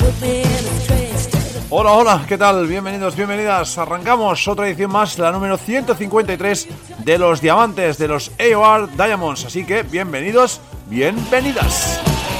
Hola, hola, ¿qué tal? Bienvenidos, bienvenidas. Arrancamos otra edición más, la número 153 de los Diamantes, de los AOR Diamonds. Así que, bienvenidos, bienvenidas.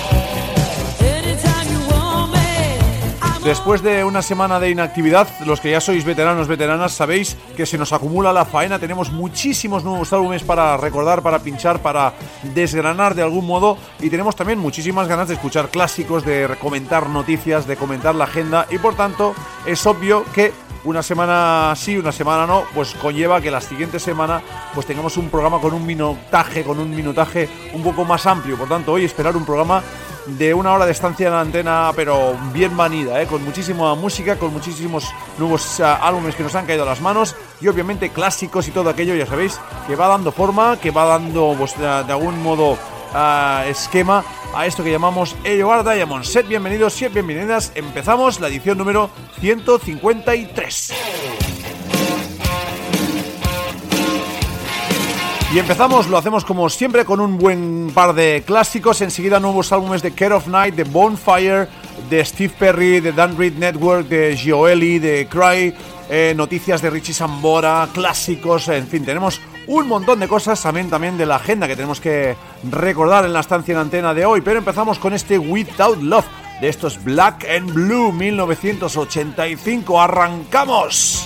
Después de una semana de inactividad, los que ya sois veteranos, veteranas, sabéis que se nos acumula la faena. Tenemos muchísimos nuevos álbumes para recordar, para pinchar, para desgranar de algún modo. Y tenemos también muchísimas ganas de escuchar clásicos, de comentar noticias, de comentar la agenda. Y por tanto, es obvio que una semana sí, una semana no, pues conlleva que la siguiente semana pues tengamos un programa con un minutaje un poco más amplio. Por tanto, hoy esperar un programa de una hora de estancia en la antena, pero bien manida, con muchísima música, con muchísimos nuevos álbumes que nos han caído a las manos y obviamente clásicos y todo aquello, ya sabéis, que va dando forma, que va dando pues, de algún modo esquema a esto que llamamos AOR Diamonds. Sed bienvenidos, sed bienvenidas, empezamos la edición número 153. Y empezamos, lo hacemos como siempre con un buen par de clásicos. Enseguida nuevos álbumes de Care of Night, de Bonfire, de Steve Perry, de Dan Reed Network, de Gioeli, de Cry, noticias de Richie Sambora, clásicos, en fin, tenemos un montón de cosas, también de la agenda que tenemos que recordar en la estancia en antena de hoy. Pero empezamos con este Without Love, de estos Black and Blue 1985. ¡Arrancamos!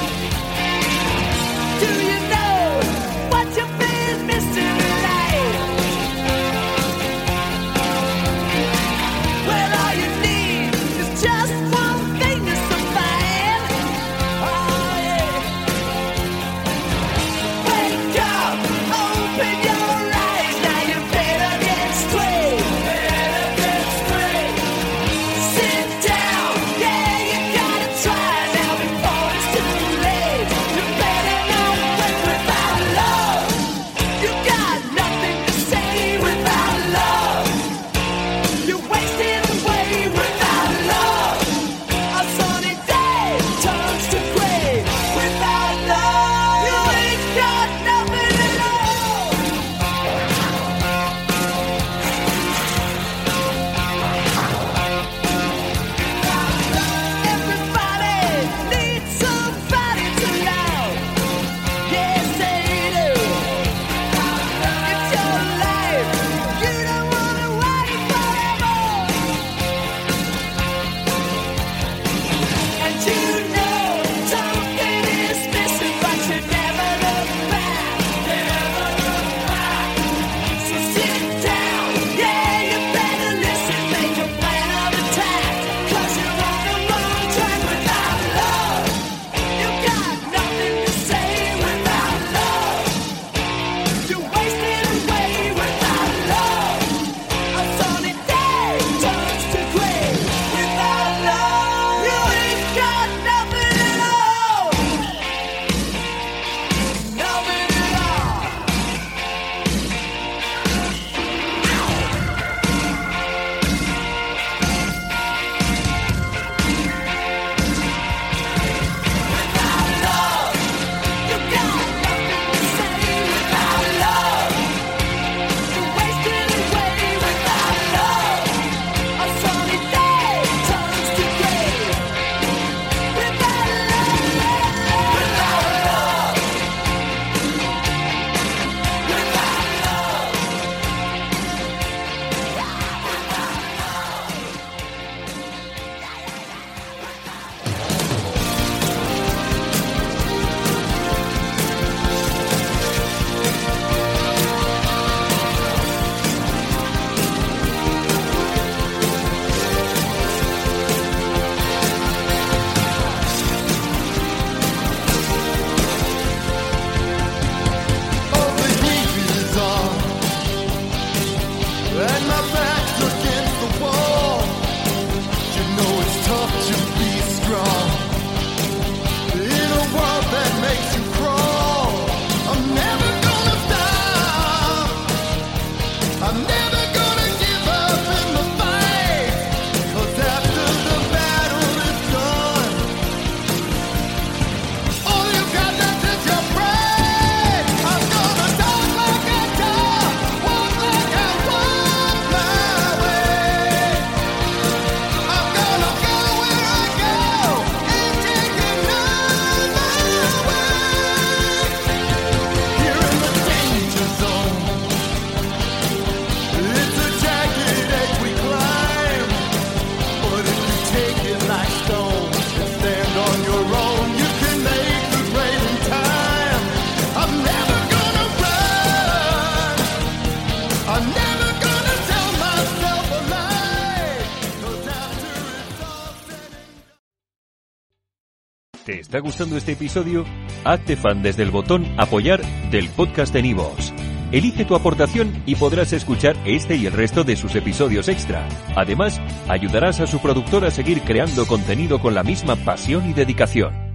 Do you know what you've been missing tonight? ¿Te está gustando este episodio? Hazte fan desde el botón Apoyar del podcast de Nivos. Elige tu aportación y podrás escuchar este y el resto de sus episodios extra. Además, ayudarás a su productor a seguir creando contenido con la misma pasión y dedicación.